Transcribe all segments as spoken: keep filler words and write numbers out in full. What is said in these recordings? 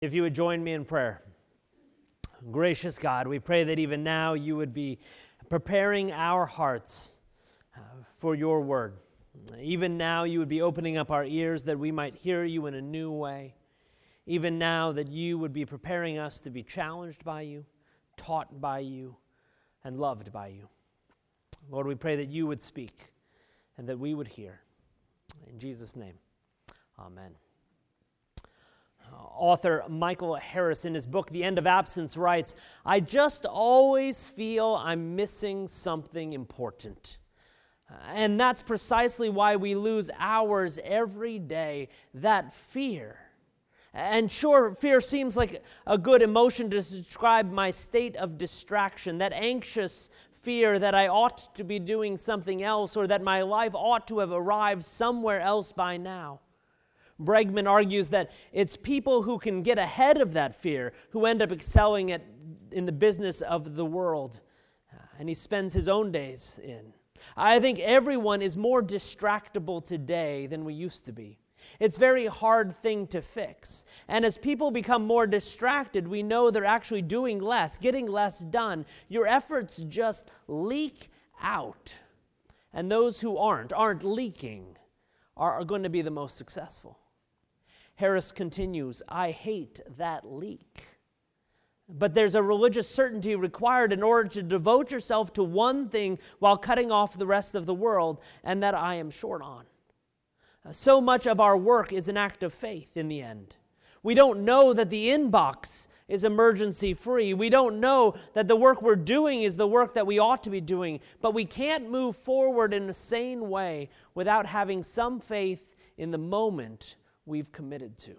If you would join me in prayer. Gracious God, we pray that even now you would be preparing our hearts uh, for your word. Even now you would be opening up our ears that we might hear you in a new way. Even now that you would be preparing us to be challenged by you, taught by you, and loved by you. Lord, we pray that you would speak and that we would hear. In Jesus' name, amen. Author Michael Harris, in his book, The End of Absence, writes, "I just always feel I'm missing something important. And that's precisely why we lose hours every day, that fear. And sure, fear seems like a good emotion to describe my state of distraction, that anxious fear that I ought to be doing something else or that my life ought to have arrived somewhere else by now. Bregman argues that it's people who can get ahead of that fear who end up excelling at, in the business of the world, and he spends his own days in. I think everyone is more distractible today than we used to be. It's a very hard thing to fix. And as people become more distracted, we know they're actually doing less, getting less done. Your efforts just leak out. And those who aren't, aren't leaking, are, are going to be the most successful." Harris continues, "I hate that leak. But there's a religious certainty required in order to devote yourself to one thing while cutting off the rest of the world, and that I am short on. So much of our work is an act of faith in the end. We don't know that the inbox is emergency free. We don't know that the work we're doing is the work that we ought to be doing, but we can't move forward in a sane way without having some faith in the moment we've committed to."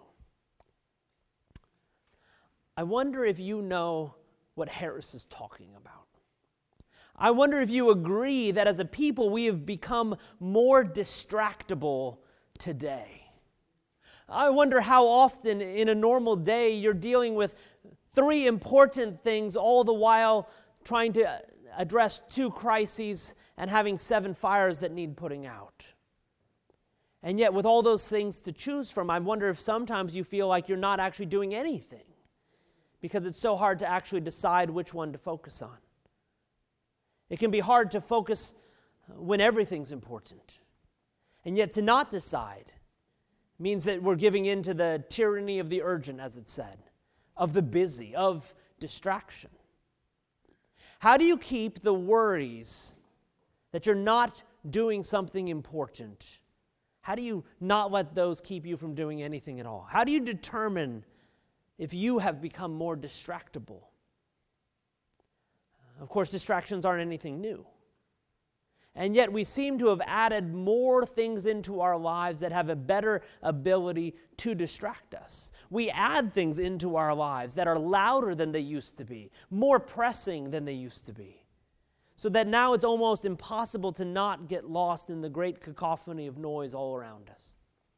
I wonder if you know what Harris is talking about. I wonder if you agree that as a people we have become more distractible today. I wonder how often in a normal day you're dealing with three important things, all the while trying to address two crises and having seven fires that need putting out. And yet with all those things to choose from, I wonder if sometimes you feel like you're not actually doing anything because it's so hard to actually decide which one to focus on. It can be hard to focus when everything's important. And yet to not decide means that we're giving in to the tyranny of the urgent, as it said, of the busy, of distraction. How do you keep the worries that you're not doing something important? How do you not let those keep you from doing anything at all? How do you determine if you have become more distractible? Of course, distractions aren't anything new. And yet we seem to have added more things into our lives that have a better ability to distract us. We add things into our lives that are louder than they used to be, more pressing than they used to be, so that now it's almost impossible to not get lost in the great cacophony of noise all around us.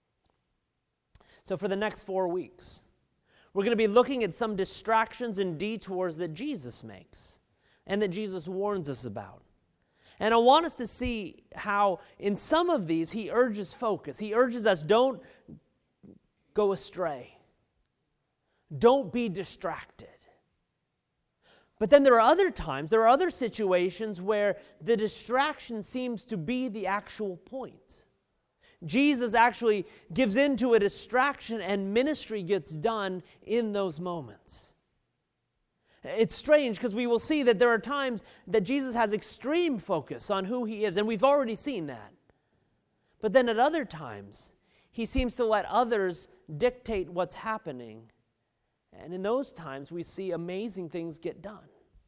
So for the next four weeks, we're going to be looking at some distractions and detours that Jesus makes and that Jesus warns us about. And I want us to see how in some of these he urges focus. He urges us, don't go astray. Don't be distracted. But then there are other times, there are other situations where the distraction seems to be the actual point. Jesus actually gives into a distraction and ministry gets done in those moments. It's strange because we will see that there are times that Jesus has extreme focus on who he is, and we've already seen that. But then at other times, he seems to let others dictate what's happening. And in those times, we see amazing things get done.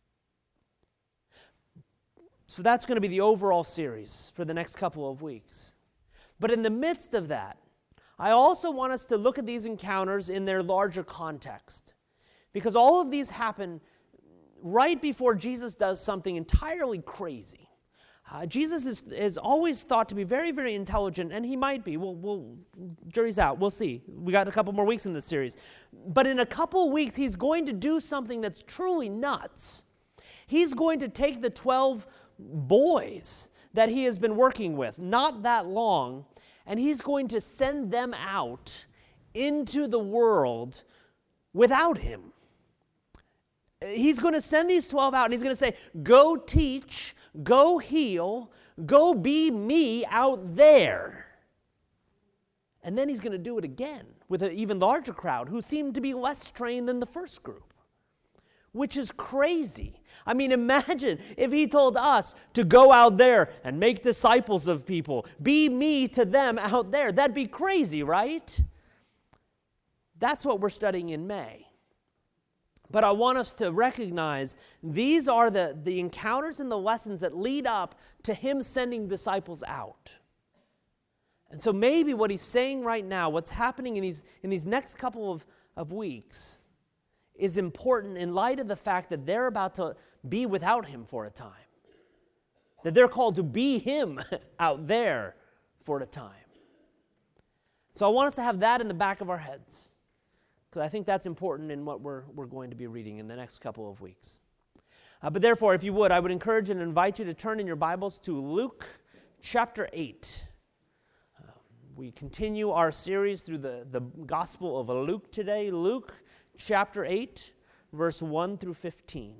So that's going to be the overall series for the next couple of weeks. But in the midst of that, I also want us to look at these encounters in their larger context. Because all of these happen right before Jesus does something entirely crazy. Uh, Jesus is, is always thought to be very, very intelligent, and he might be. We'll, we'll, jury's out. We'll see. We got a couple more weeks in this series. But in a couple weeks, he's going to do something that's truly nuts. He's going to take the twelve boys that he has been working with, not that long, and he's going to send them out into the world without him. He's going to send these twelve out and he's going to say, go teach, go heal, go be me out there. And then he's going to do it again with an even larger crowd who seemed to be less trained than the first group, which is crazy. I mean, imagine if he told us to go out there and make disciples of people, be me to them out there. That'd be crazy, right? That's what we're studying in May. But I want us to recognize these are the, the encounters and the lessons that lead up to him sending disciples out. And so maybe what he's saying right now, what's happening in these, in these next couple of, of weeks, is important in light of the fact that they're about to be without him for a time. That they're called to be him out there for a time. So I want us to have that in the back of our heads, because I think that's important in what we're, we're going to be reading in the next couple of weeks. Uh, but therefore, if you would, I would encourage and invite you to turn in your Bibles to Luke chapter eight. Uh, we continue our series through the, the Gospel of Luke today. Luke chapter eight, verse one through fifteen.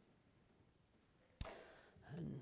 And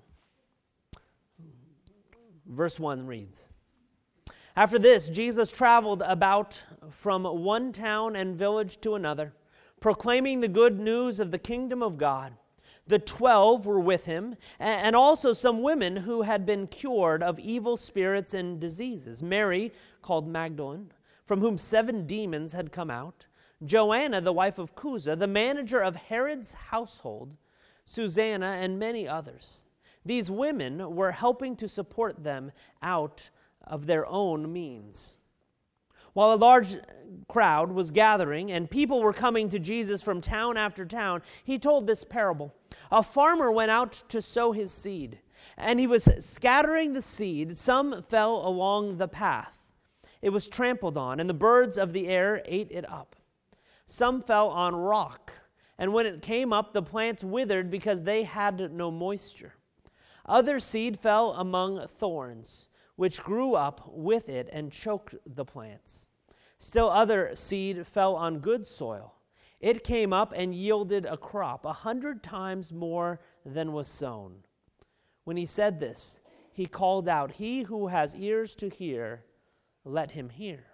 verse one reads, After this, Jesus traveled about from one town and village to another, proclaiming the good news of the kingdom of God. The twelve were with him, and also some women who had been cured of evil spirits and diseases. Mary, called Magdalene, from whom seven demons had come out. Joanna, the wife of Chuza, the manager of Herod's household. Susanna, and many others. These women were helping to support them out of their own means. While a large crowd was gathering and people were coming to Jesus from town after town, he told this parable. A farmer went out to sow his seed, and he was scattering the seed. Some fell along the path. It was trampled on, and the birds of the air ate it up. Some fell on rock, and when it came up, the plants withered because they had no moisture. Other seed fell among thorns, which grew up with it and choked the plants. Still other seed fell on good soil. It came up and yielded a crop, a hundred times more than was sown. When he said this, he called out, He who has ears to hear, let him hear.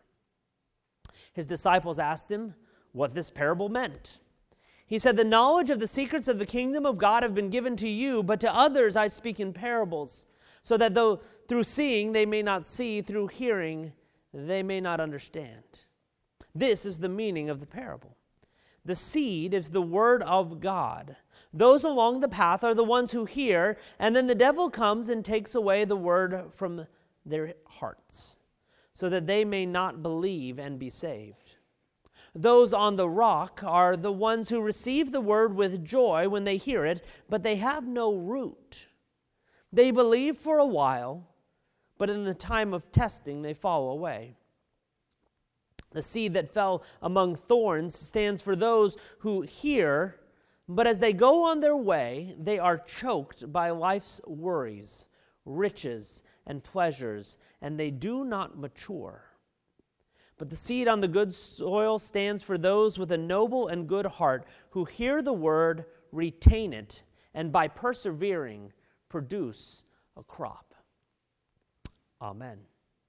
His disciples asked him what this parable meant. He said, The knowledge of the secrets of the kingdom of God have been given to you, but to others I speak in parables, so that though through seeing they may not see, through hearing they may not understand. This is the meaning of the parable. The seed is the word of God. Those along the path are the ones who hear, and then the devil comes and takes away the word from their hearts, so that they may not believe and be saved. Those on the rock are the ones who receive the word with joy when they hear it, but they have no root. They believe for a while, but in the time of testing they fall away. The seed that fell among thorns stands for those who hear, but as they go on their way, they are choked by life's worries, riches, and pleasures, and they do not mature. But the seed on the good soil stands for those with a noble and good heart who hear the word, retain it, and by persevering produce a crop. Amen.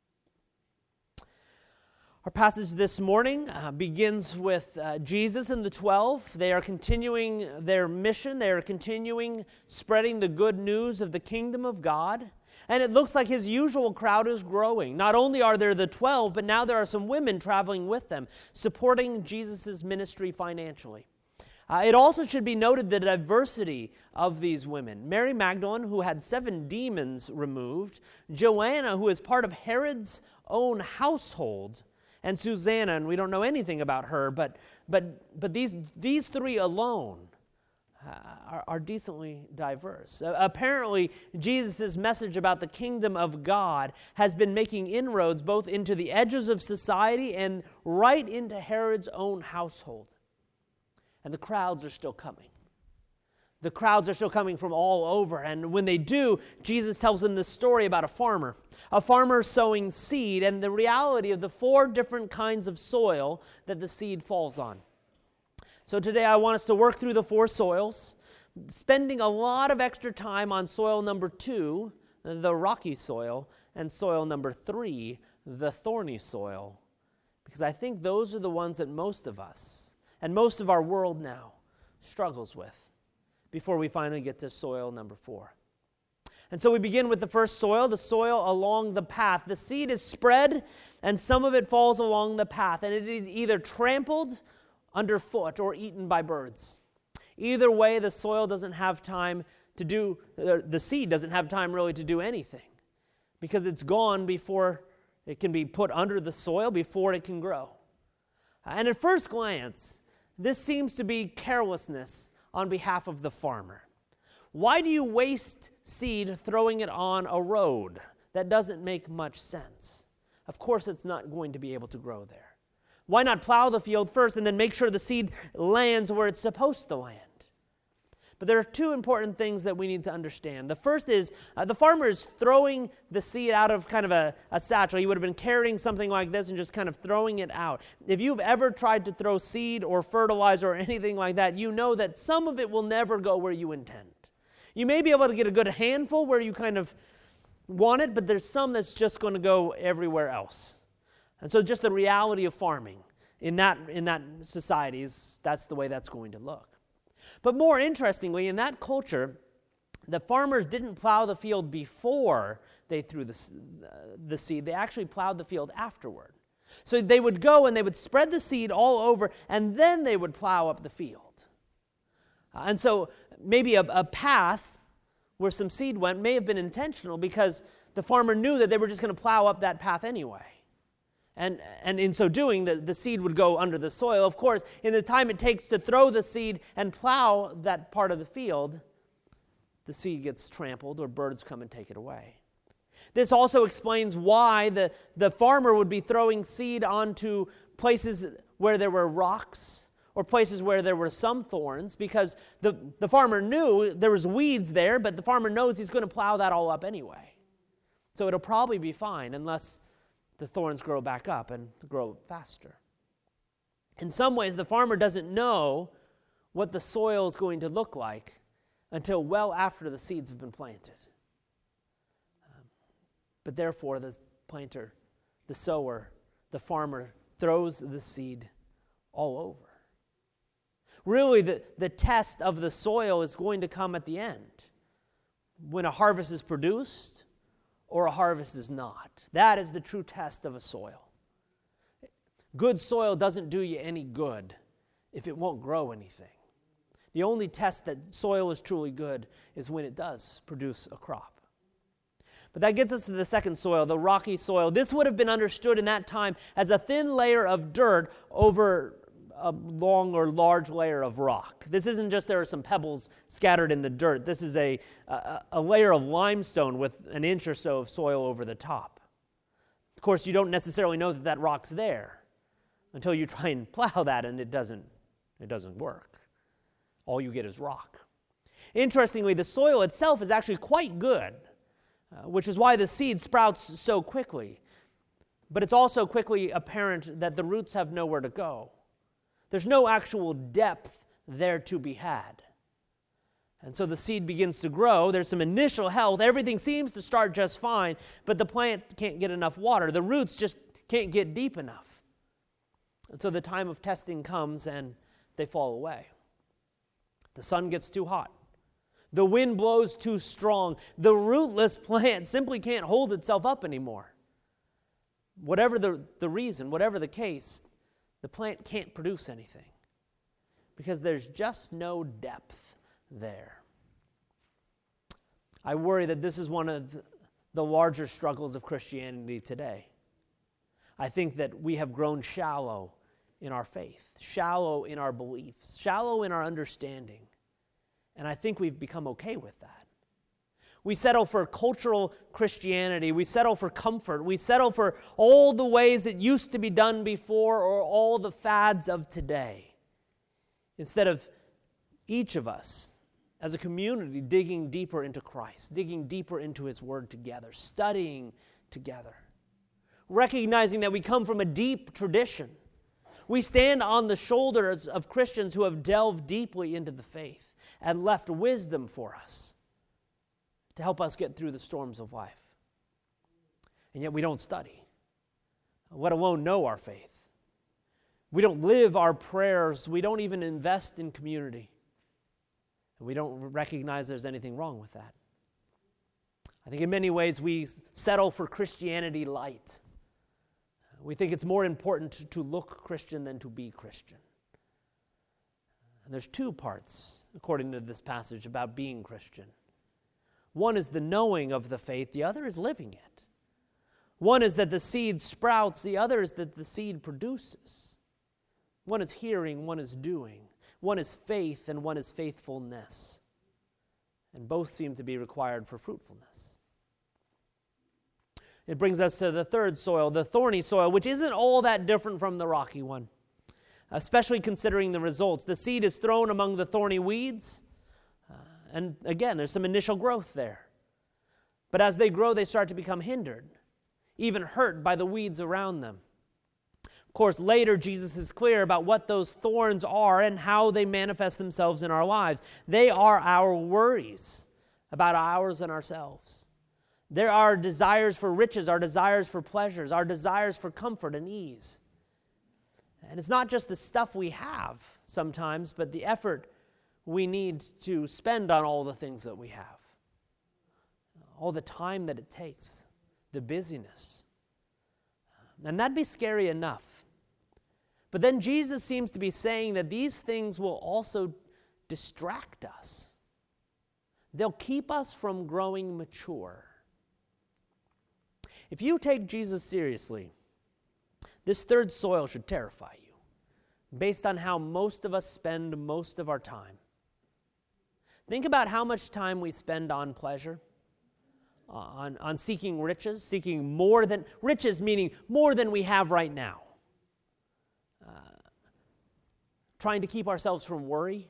Our passage this morning uh, begins with uh, Jesus and the twelve. They are continuing their mission. They are continuing spreading the good news of the kingdom of God. And it looks like his usual crowd is growing. Not only are there the twelve, but now there are some women traveling with them, supporting Jesus' ministry financially. Uh, it also should be noted the diversity of these women. Mary Magdalene, who had seven demons removed. Joanna, who is part of Herod's own household. And Susanna, and we don't know anything about her, but but but these these three alone uh, are, are decently diverse. Uh, apparently, Jesus' message about the kingdom of God has been making inroads both into the edges of society and right into Herod's own household. And the crowds are still coming. The crowds are still coming from all over. And when they do, Jesus tells them this story about a farmer. A farmer sowing seed and the reality of the four different kinds of soil that the seed falls on. So today I want us to work through the four soils, spending a lot of extra time on soil number two, the rocky soil, and soil number three, the thorny soil, because I think those are the ones that most of us, and most of our world now, struggles with before we finally get to soil number four. And so we begin with the first soil, the soil along the path. The seed is spread, and some of it falls along the path, and it is either trampled underfoot or eaten by birds. Either way, the soil doesn't have time to do, the seed doesn't have time really to do anything, because it's gone before it can be put under the soil, before it can grow. And at first glance, this seems to be carelessness on behalf of the farmer. Why do you waste seed throwing it on a road? That doesn't make much sense. Of course, it's not going to be able to grow there. Why not plow the field first and then make sure the seed lands where it's supposed to land? But there are two important things that we need to understand. The first is uh, the farmer is throwing the seed out of kind of a, a satchel. He would have been carrying something like this and just kind of throwing it out. If you've ever tried to throw seed or fertilizer or anything like that, you know that some of it will never go where you intend. You may be able to get a good handful where you kind of want it, but there's some that's just going to go everywhere else. And so just the reality of farming in that, in that society is that's the way that's going to look. But more interestingly, in that culture, the farmers didn't plow the field before they threw the, uh, the seed. They actually plowed the field afterward. So they would go and they would spread the seed all over, and then they would plow up the field. Uh, and so maybe a, a path where some seed went may have been intentional, because the farmer knew that they were just going to plow up that path anyway. And, and in so doing, the, the seed would go under the soil. Of course, in the time it takes to throw the seed and plow that part of the field, the seed gets trampled or birds come and take it away. This also explains why the, the farmer would be throwing seed onto places where there were rocks or places where there were some thorns, because the, the farmer knew there was weeds there, but the farmer knows he's going to plow that all up anyway. So it'll probably be fine unless the thorns grow back up and grow faster. In some ways, the farmer doesn't know what the soil is going to look like until well after the seeds have been planted. Um, but therefore, the planter, the sower, the farmer throws the seed all over. Really, the, the test of the soil is going to come at the end, when a harvest is produced or a harvest is not. That is the true test of a soil. Good soil doesn't do you any good if it won't grow anything. The only test that soil is truly good is when it does produce a crop. But that gets us to the second soil, the rocky soil. This would have been understood in that time as a thin layer of dirt over a long or large layer of rock. This isn't just there are some pebbles scattered in the dirt. This is a, a, a layer of limestone with an inch or so of soil over the top. Of course, you don't necessarily know that that rock's there until you try and plow that, and it doesn't, it doesn't work. All you get is rock. Interestingly, the soil itself is actually quite good, uh, which is why the seed sprouts so quickly. But it's also quickly apparent that the roots have nowhere to go. There's no actual depth there to be had. And so the seed begins to grow. There's some initial health. Everything seems to start just fine, but the plant can't get enough water. The roots just can't get deep enough. And so the time of testing comes and they fall away. The sun gets too hot. The wind blows too strong. The rootless plant simply can't hold itself up anymore. Whatever the, the reason, whatever the case, the plant can't produce anything because there's just no depth there. I worry that this is one of the larger struggles of Christianity today. I think that we have grown shallow in our faith, shallow in our beliefs, shallow in our understanding, and I think we've become okay with that. We settle for cultural Christianity. We settle for comfort. We settle for all the ways it used to be done before or all the fads of today. Instead of each of us as a community digging deeper into Christ, digging deeper into His Word together, studying together, recognizing that we come from a deep tradition. We stand on the shoulders of Christians who have delved deeply into the faith and left wisdom for us to help us get through the storms of life. And yet we don't study, let alone know our faith. We don't live our prayers. We don't even invest in community. And we don't recognize there's anything wrong with that. I think in many ways we settle for Christianity light. We think it's more important to, to look Christian than to be Christian. And there's two parts, according to this passage, about being Christian. One is the knowing of the faith. The other is living it. One is that the seed sprouts. The other is that the seed produces. One is hearing, one is doing. One is faith, and one is faithfulness. And both seem to be required for fruitfulness. It brings us to the third soil, the thorny soil, which isn't all that different from the rocky one, especially considering the results. The seed is thrown among the thorny weeds, uh, and again, there's some initial growth there. But as they grow, they start to become hindered, even hurt by the weeds around them. Of course, later Jesus is clear about what those thorns are and how they manifest themselves in our lives. They are our worries about ours and ourselves. There are desires for riches, our desires for pleasures, our desires for comfort and ease. And it's not just the stuff we have sometimes, but the effort we need to spend on all the things that we have. All the time that it takes, the busyness. And that'd be scary enough. But then Jesus seems to be saying that these things will also distract us. They'll keep us from growing mature. If you take Jesus seriously, this third soil should terrify you, based on how most of us spend most of our time. Think about how much time we spend on pleasure, uh, on, on seeking riches, seeking more than, riches meaning more than we have right now. Uh, trying to keep ourselves from worry.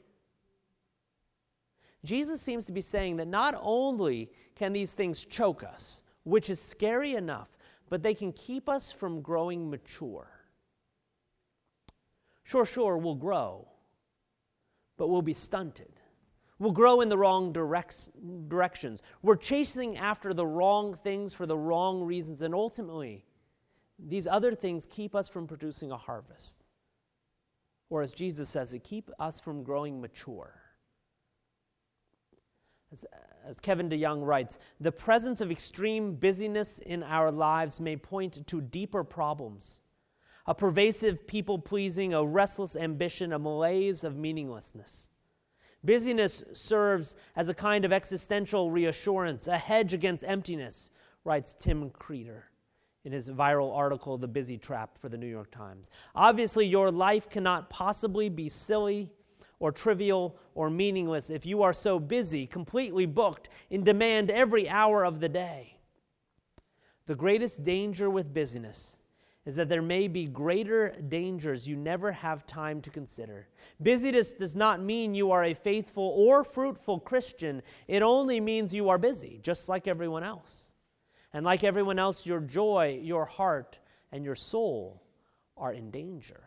Jesus seems to be saying that not only can these things choke us, which is scary enough, but they can keep us from growing mature. Sure, sure, we'll grow, but we'll be stunted. We'll grow in the wrong directs, directions. We're chasing after the wrong things for the wrong reasons, and ultimately, these other things keep us from producing a harvest. Or as Jesus says, it keep us from growing mature. As, as Kevin DeYoung writes, the presence of extreme busyness in our lives may point to deeper problems. A pervasive people-pleasing, a restless ambition, a malaise of meaninglessness. Busyness serves as a kind of existential reassurance, a hedge against emptiness, writes Tim Creeder in his viral article, The Busy Trap, for the New York Times. Obviously, your life cannot possibly be silly or trivial or meaningless if you are so busy, completely booked, in demand every hour of the day. The greatest danger with busyness is that there may be greater dangers you never have time to consider. Busyness does not mean you are a faithful or fruitful Christian. It only means you are busy, just like everyone else. And like everyone else, your joy, your heart, and your soul are in danger.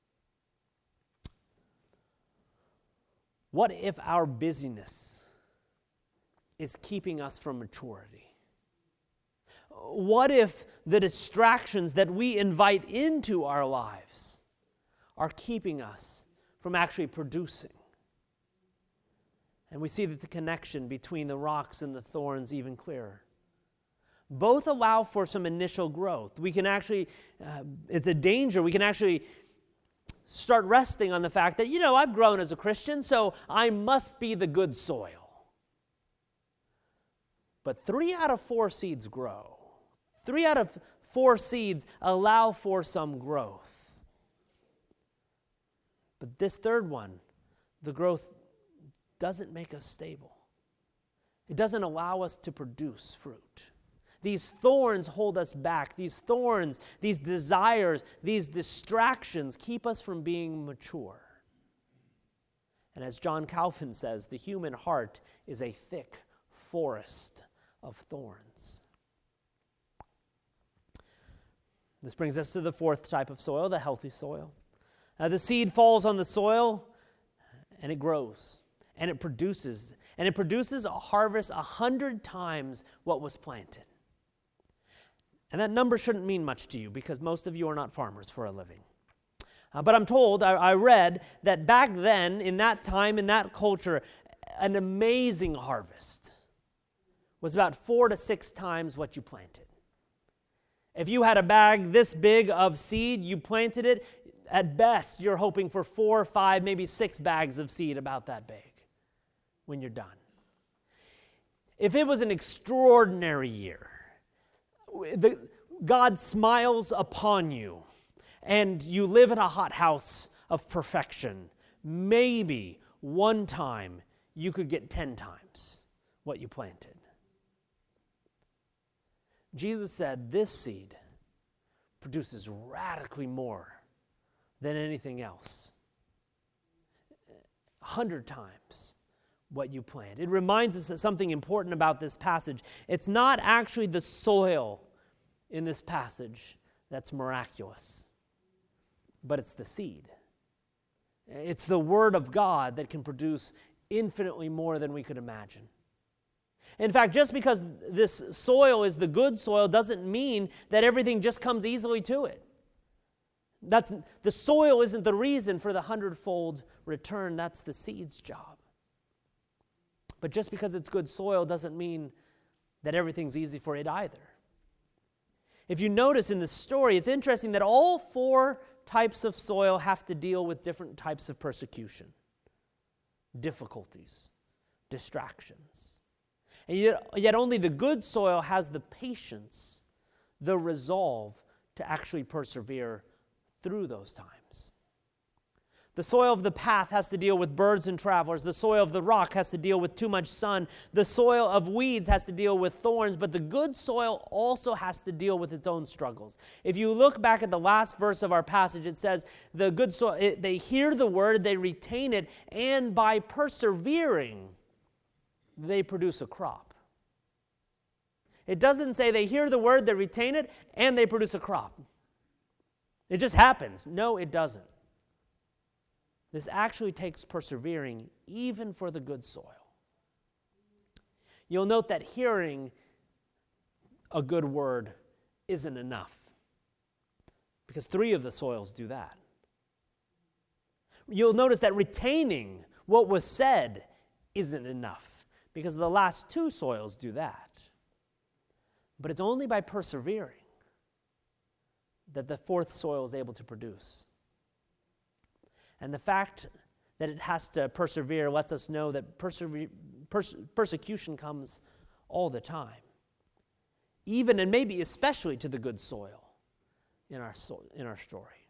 What if our busyness is keeping us from maturity? What if the distractions that we invite into our lives are keeping us from actually producing? And we see that the connection between the rocks and the thorns even clearer. Both allow for some initial growth. We can actually, uh, it's a danger, we can actually start resting on the fact that, you know, I've grown as a Christian, so I must be the good soil. But three out of four seeds grow. Three out of four seeds allow for some growth. But this third one, the growth doesn't make us stable. It doesn't allow us to produce fruit. These thorns hold us back. These thorns, these desires, these distractions keep us from being mature. And as John Calvin says, the human heart is a thick forest of thorns. This brings us to the fourth type of soil, the healthy soil. Uh, the seed falls on the soil, and it grows, and it produces, and it produces a harvest a hundred times what was planted. And that number shouldn't mean much to you because most of you are not farmers for a living. Uh, but I'm told, I, I read, that back then, in that time, in that culture, an amazing harvest was about four to six times what you planted. If you had a bag this big of seed, you planted it, at best, you're hoping for four, five, maybe six bags of seed about that big when you're done. If it was an extraordinary year, the, God smiles upon you, and you live in a hothouse of perfection, maybe one time you could get ten times what you planted. Jesus said this seed produces radically more than anything else. A hundred times what you plant. It reminds us of something important about this passage. It's not actually the soil in this passage that's miraculous, but it's the seed. It's the Word of God that can produce infinitely more than we could imagine. In fact, just because this soil is the good soil doesn't mean that everything just comes easily to it. That's, the soil isn't the reason for the hundredfold return. That's the seed's job. But just because it's good soil doesn't mean that everything's easy for it either. If you notice in the story, it's interesting that all four types of soil have to deal with different types of persecution, difficulties, distractions. And yet, yet only the good soil has the patience, the resolve to actually persevere through those times. The soil of the path has to deal with birds and travelers. The soil of the rock has to deal with too much sun. The soil of weeds has to deal with thorns. But the good soil also has to deal with its own struggles. If you look back at the last verse of our passage, it says, the good soil, it, they hear the word, they retain it, and by persevering, they produce a crop. It doesn't say they hear the word, they retain it, and they produce a crop. It just happens. No, it doesn't. This actually takes persevering even for the good soil. You'll note that hearing a good word isn't enough, because three of the soils do that. You'll notice that retaining what was said isn't enough, because the last two soils do that. But it's only by persevering that the fourth soil is able to produce. And the fact that it has to persevere lets us know that persever- perse- persecution comes all the time, even and maybe especially to the good soil in our so- in our story.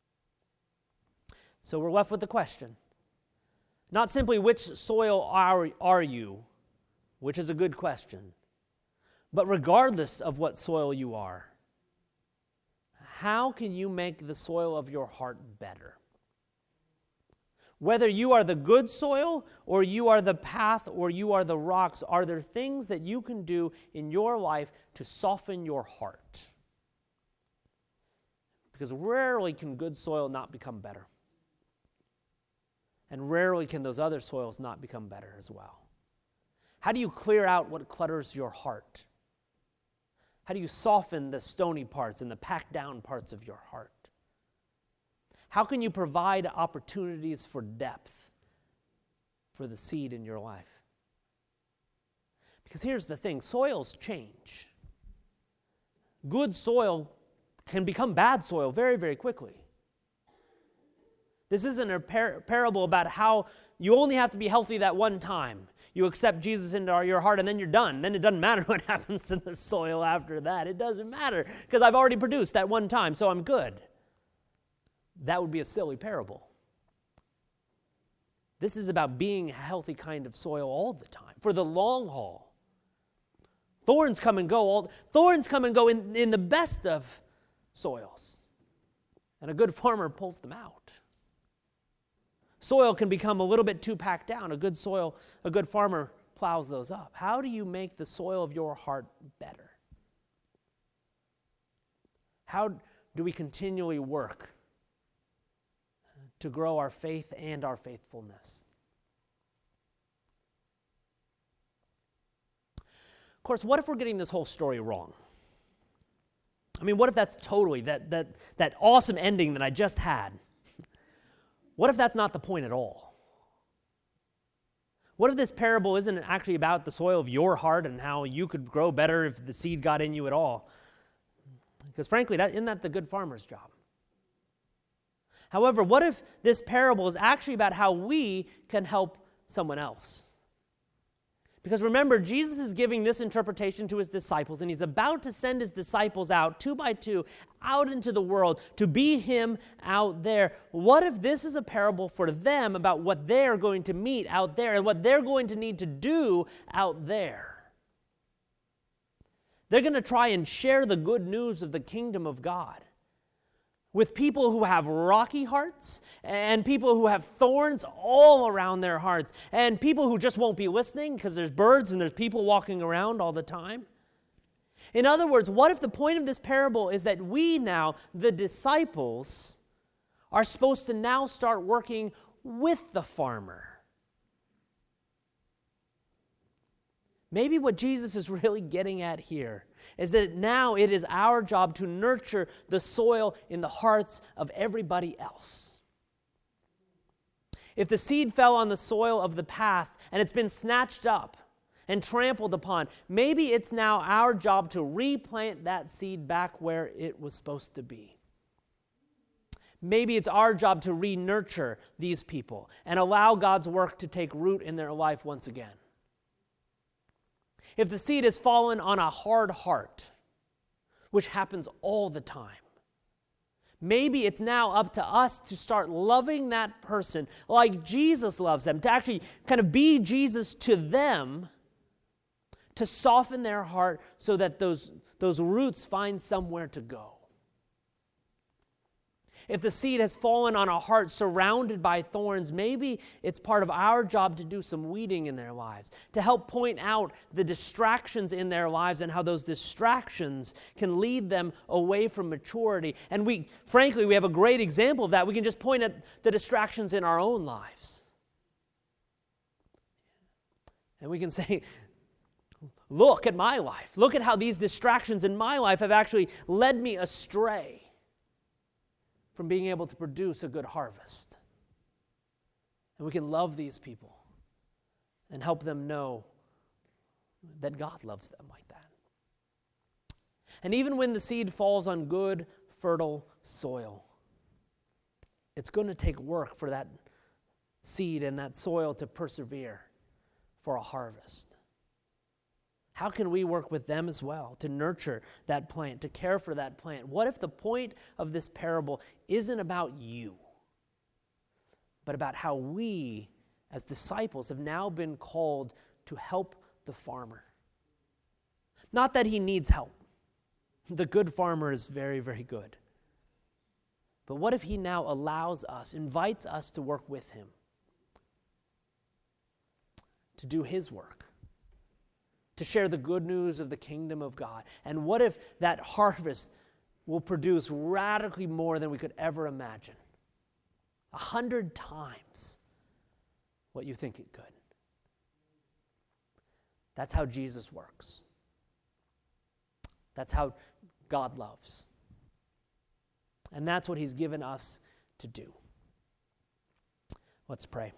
So we're left with the question, not simply which soil are, are you, which is a good question, but regardless of what soil you are, how can you make the soil of your heart better? Whether you are the good soil, or you are the path, or you are the rocks, are there things that you can do in your life to soften your heart? Because rarely can good soil not become better. And rarely can those other soils not become better as well. How do you clear out what clutters your heart? How do you soften the stony parts and the packed down parts of your heart? How can you provide opportunities for depth for the seed in your life? Because here's the thing, soils change. Good soil can become bad soil very, very quickly. This isn't a par- parable about how you only have to be healthy that one time. You accept Jesus into your heart and then you're done. Then it doesn't matter what happens to the soil after that. It doesn't matter because I've already produced that one time, so I'm good. That would be a silly parable. This is about being a healthy kind of soil all the time, for the long haul. Thorns come and go. All, thorns come and go in, in the best of soils. And a good farmer pulls them out. Soil can become a little bit too packed down. A good soil, a good farmer plows those up. How do you make the soil of your heart better? How do we continually work to grow our faith and our faithfulness. Of course, what if we're getting this whole story wrong? I mean, what if that's totally, that that that awesome ending that I just had, what if that's not the point at all? What if this parable isn't actually about the soil of your heart and how you could grow better if the seed got in you at all? Because frankly, that, isn't that the good farmer's job? However, what if this parable is actually about how we can help someone else? Because remember, Jesus is giving this interpretation to his disciples, and he's about to send his disciples out, two by two, out into the world to be him out there. What if this is a parable for them about what they're going to meet out there and what they're going to need to do out there? They're going to try and share the good news of the kingdom of God with people who have rocky hearts and people who have thorns all around their hearts and people who just won't be listening because there's birds and there's people walking around all the time. In other words, what if the point of this parable is that we now, the disciples, are supposed to now start working with the farmer? Maybe what Jesus is really getting at here is that now it is our job to nurture the soil in the hearts of everybody else. If the seed fell on the soil of the path and it's been snatched up and trampled upon, maybe it's now our job to replant that seed back where it was supposed to be. Maybe it's our job to re-nurture these people and allow God's work to take root in their life once again. If the seed has fallen on a hard heart, which happens all the time, maybe it's now up to us to start loving that person like Jesus loves them, to actually kind of be Jesus to them, to soften their heart so that those, those roots find somewhere to go. If the seed has fallen on a heart surrounded by thorns, maybe it's part of our job to do some weeding in their lives, to help point out the distractions in their lives and how those distractions can lead them away from maturity. And we, frankly, we have a great example of that. We can just point at the distractions in our own lives. And we can say, look at my life. Look at how these distractions in my life have actually led me astray from being able to produce a good harvest. And we can love these people and help them know that God loves them like that. And even when the seed falls on good, fertile soil, it's going to take work for that seed and that soil to persevere for a harvest. How can we work with them as well to nurture that plant, to care for that plant? What if the point of this parable isn't about you, but about how we, as disciples, have now been called to help the farmer? Not that he needs help. The good farmer is very, very good. But what if he now allows us, invites us to work with him, to do his work, to share the good news of the kingdom of God? And what if that harvest will produce radically more than we could ever imagine? A hundred times what you think it could. That's how Jesus works. That's how God loves. And that's what he's given us to do. Let's pray.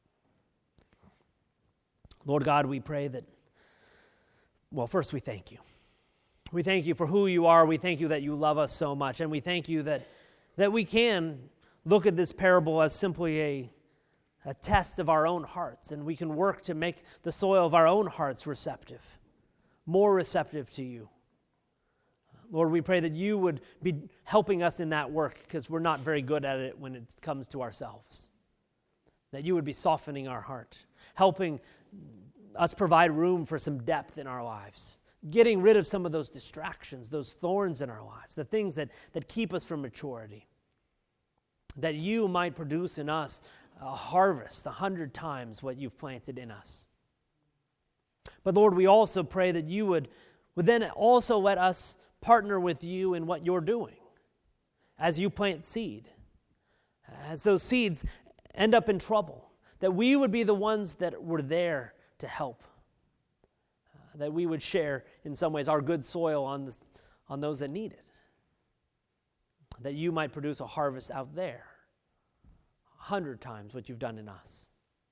Lord God, we pray that, well, first we thank you. We thank you for who you are. We thank you that you love us so much. And we thank you that, that we can look at this parable as simply a, a test of our own hearts. And we can work to make the soil of our own hearts receptive, more receptive to you. Lord, we pray that you would be helping us in that work, because we're not very good at it when it comes to ourselves. That you would be softening our heart, helping us provide room for some depth in our lives, getting rid of some of those distractions, those thorns in our lives, the things that, that keep us from maturity. That you might produce in us a harvest a hundred times what you've planted in us. But Lord, we also pray that you would, would then also let us partner with you in what you're doing as you plant seed, as those seeds end up in trouble, that we would be the ones that were there to help, uh, that we would share in some ways our good soil on, the, on those that need it, that you might produce a harvest out there, a hundred times what you've done in us.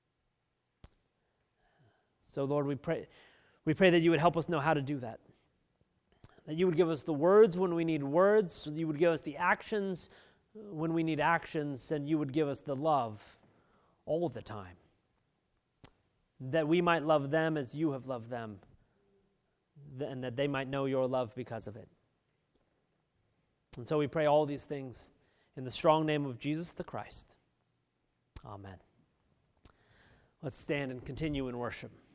So Lord, we pray, we pray that you would help us know how to do that, that you would give us the words when we need words, you would give us the actions when we need actions, and you would give us the love all the time, that we might love them as you have loved them, and that they might know your love because of it. And so we pray all these things in the strong name of Jesus the Christ. Amen. Let's stand and continue in worship.